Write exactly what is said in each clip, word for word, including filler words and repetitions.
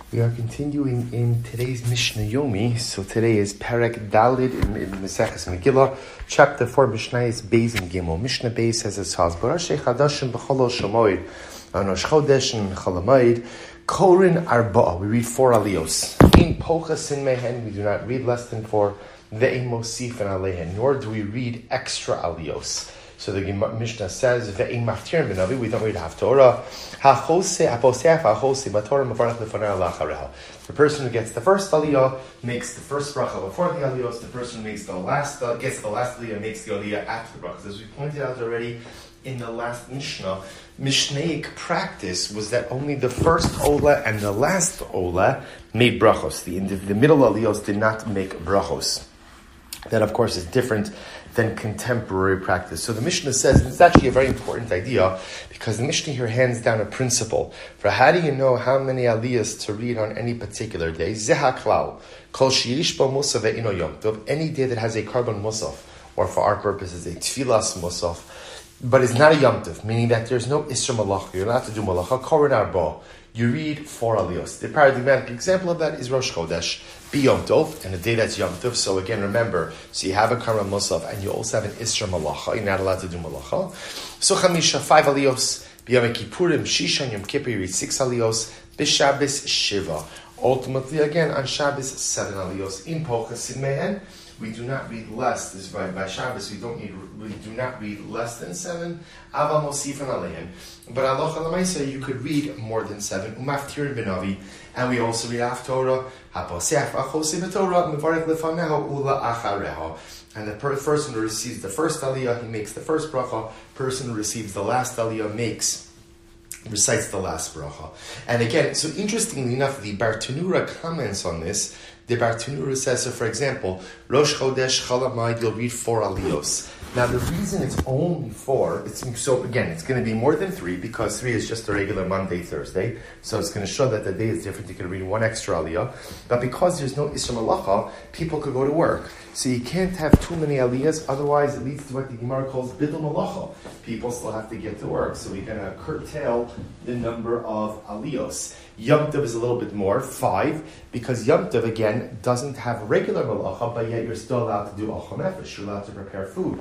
We are continuing in today's Mishnah Yomi. So today is Perek Dalid in, in Maseches Megillah, chapter four, Mishnayos Beis and Gimel. Mishnah Beis says as follows: Barashei Chadashim b'Chol Shamoid, on Rosh Chodesh and Chol Hamoed, Korin Arba'a. We read four aliyos. In Pochas in Mehen, we do not read less than four. Ve'im Mosif and Alehen, nor do we read extra aliyos. So the Mishnah says, "Ve'im maftir b'navi." We don't read haftorah. Hachose aposef hachose batorah mavarach lefanei alachareha. The person who gets the first aliyah makes the first bracha before the aliyos. The person who makes the last uh, gets the last aliyah makes the aliyah after the brachas. As we pointed out already in the last Mishnah, Mishnaic practice was that only the first ola and the last ola made brachos. The the middle aliyos did not make brachos. That, of course, is different than contemporary practice. So the Mishnah says, and it's actually a very important idea, because the Mishnah here hands down a principle for how do you know how many aliyahs to read on any particular day. Zeha klal, kol sheyish bo musaf ve'ino yom tov, any day that has a carbon musaf, or for our purposes, a tfilas musaf, but it's not a yom tov, meaning that there's no isra malacha, you're not to do malacha, korin arba. You read four aliyos. The paradigmatic example of that is Rosh Chodesh, Bi Yom Tov, and the day that's Yom Tov. So again, remember, so you have a Karma Musaf, and you also have an Isra Malacha. You're not allowed to do Malacha. So Chamisha, five aliyos. B'Yom Kippurim, Shisha, and Yom Kippur, you read six aliyos. B'Shabbos, Shiva. Ultimately, again, on Shabbos, seven aliyos. In Pochas in Mehen, we do not read less. This is by, by Shabbos, we don't need, we do not read less than seven. Ava Mosif and Aleim. But Allah Lamaisa, you could read more than seven. Umaftir Benavi, and we also read Haftorah. Haposef Achose B'Torah Mevarech Lefaneho Ula Achareho. And the per- person who receives the first aliyah, he makes the first bracha. Person who receives the last aliyah makes recites the last bracha. And again, so interestingly enough, the Bartanura comments on this. The Bartanura says, so for example, Rosh Chodesh Chol Hamoed, you'll read four aliyos. Now the reason it's only four, it's so again, it's going to be more than three, because three is just a regular Monday, Thursday. So it's going to show that the day is different. You can read one extra aliyah. But because there's no Isra Malacha, people could go to work. So you can't have too many aliyahs, otherwise it leads to what the Gemara calls Bidul Malacha. People still have to get to work. So we're going to curtail the number of aliyos. Yom Tov is a little bit more, five, because Yom Tov, again, doesn't have regular malacha, but yet you're still allowed to do achal nefesh, you're allowed to prepare food.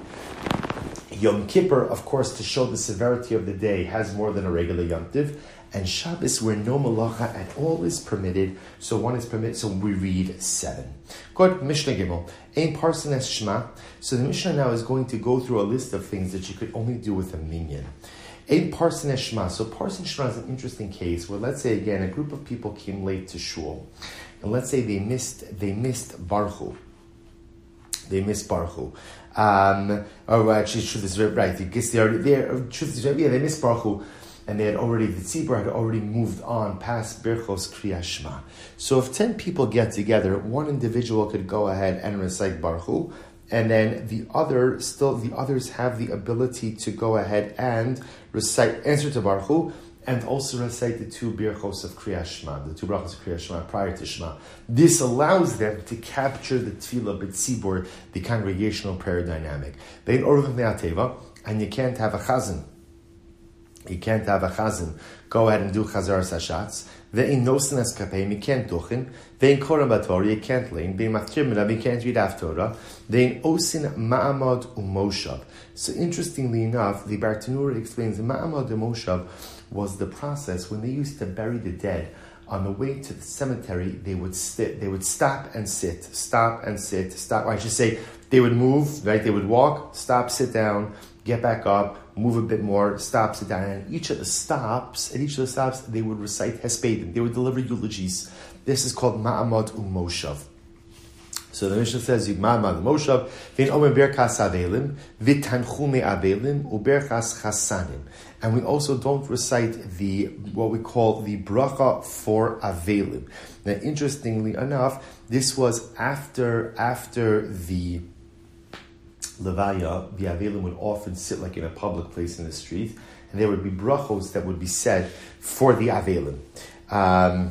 Yom Kippur, of course, to show the severity of the day, has more than a regular Yom Tov, and Shabbos, where no malacha at all is permitted, so one is permitted, so we read seven. Good, Mishnah Gimel. Ein parson es Shema. So the Mishnah now is going to go through a list of things that you could only do with a minyan. A parson Shema. So parson Shema is an interesting case where, let's say again, a group of people came late to shul, and let's say they missed they missed Baruchu. They missed Baruchu. Um, or actually, truth is right. I guess they already there. Truth is right. Yeah, they missed Baruchu, and they had already the tzibur had already moved on past Birchos Kriyas Shema. So if ten people get together, one individual could go ahead and recite Baruchu. And then the other, still the others have the ability to go ahead and recite, answer to Baruch Hu, and also recite the two birchos of Kriyas Shema, the two brachos of Kriyas Shema prior to Shema. This allows them to capture the tefillah b'tzibur, the congregational prayer dynamic. They and you can't have a chazan. You can't have a chazan go ahead and do chazar sashatz. Ve'in nosin es kapayim, you can't duchin. Ve'in koram batorah, you can't lean. Ve'in maftir minav, you can't read haftorah. Ve'in osin ma'amad umoshav. So interestingly enough, the Bartanura explains ma'amad umoshav was the process when they used to bury the dead. On the way to the cemetery, they would sit, they would stop and sit, stop and sit, stop. Or I should say, they would move, right? They would walk, stop, sit down, get back up, move a bit more, stop, sit down. And each of the stops, at each of the stops, they would recite Hespedim. They would deliver eulogies. This is called Ma'amad Umoshav. So the Mishnah says, Ma'amad Umoshav, V'in Omer Berkas Avelim, V'tanchume Avelim, Uberkas Chasanim. And we also don't recite the, what we call the bracha for Avelim. Now, interestingly enough, this was after, after the Levaya, the Avelim would often sit like in a public place in the street, and there would be brachos that would be said for the Avelim. Um,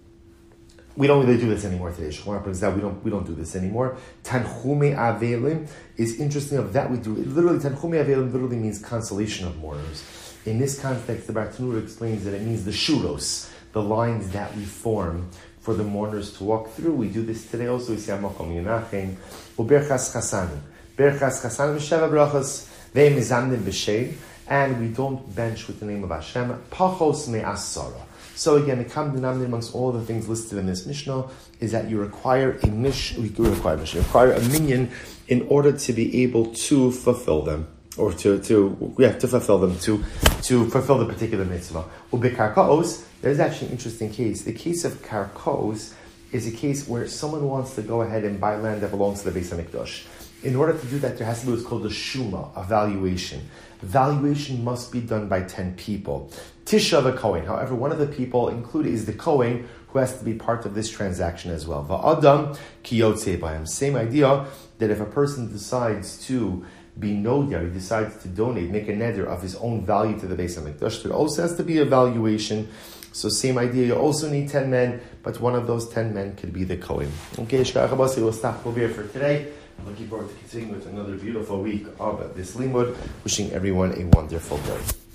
we don't really do this anymore today. Shulchan Aruch brings out we don't we don't do this anymore. Tanchume Avelim is interesting. Of that we do literally. Tanchume Avelim literally means consolation of mourners. In this context, the Bartanura explains that it means the shuros. the lines that we form for the mourners to walk through. We do this today also. We say Amakom Yinachem Uberchas Chasanu. Berchas Chasanu Sheva Brachas Ve'mizamnim B'Shem, and we don't bench with the name of Hashem. Pachos Me'asara. So again, the common denominator amongst all the things listed in this Mishnah is that you require a mish, you require, you require a minyan in order to be able to fulfill them, or to to yeah to fulfill them to to fulfill the particular mitzvah. Ubekarkaos, there's actually an interesting case. The case of karkos is a case where someone wants to go ahead and buy land that belongs to the Beis Hamikdash. In order to do that, there has to be what's called a shuma, a valuation. Valuation must be done by ten people. Tisha the Kohen. However, one of the people included is the Kohen, who has to be part of this transaction as well. Va'adam kiyotze b'hem. Same idea that if a person decides to be nodia, he decides to donate, make a neder of his own value to the Beis Hamikdash, there also has to be a valuation. So same idea, you also need ten men, but one of those ten men could be the Kohen. Okay, Shkach Abasi, we'll stop over here for today. I'm looking forward to continuing with another beautiful week of this limud. Wishing everyone a wonderful day.